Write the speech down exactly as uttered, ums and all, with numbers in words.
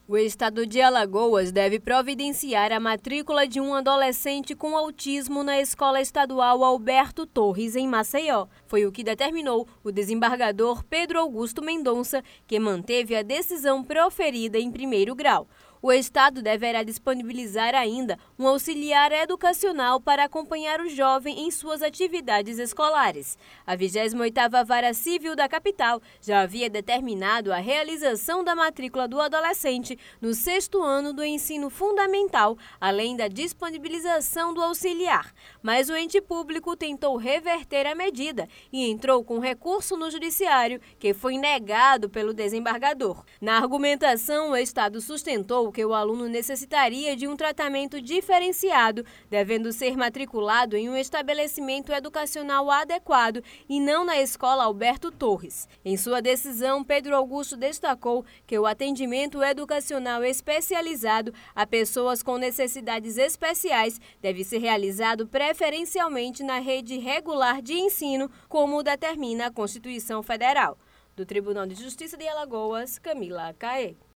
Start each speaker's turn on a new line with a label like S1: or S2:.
S1: O estado de Alagoas deve providenciar a matrícula de um adolescente com autismo na Escola Estadual Alberto Torres, em Maceió. Foi o que determinou o desembargador Pedro Augusto Mendonça, que manteve a decisão proferida em primeiro grau. O Estado deverá disponibilizar ainda um auxiliar educacional para acompanhar o jovem em suas atividades escolares. A vigésima oitava Vara Civil da capital já havia determinado a realização da matrícula do adolescente no sexto ano do ensino fundamental, além da disponibilização do auxiliar. Mas o ente público tentou reverter a medida e entrou com recurso no judiciário, que foi negado pelo desembargador. Na argumentação, o Estado sustentou que o aluno necessitaria de um tratamento diferenciado, devendo ser matriculado em um estabelecimento educacional adequado e não na Escola Alberto Torres. Em sua decisão, Pedro Augusto destacou que o atendimento educacional especializado a pessoas com necessidades especiais deve ser realizado preferencialmente na rede regular de ensino, como determina a Constituição Federal. Do Tribunal de Justiça de Alagoas, Camila Caê.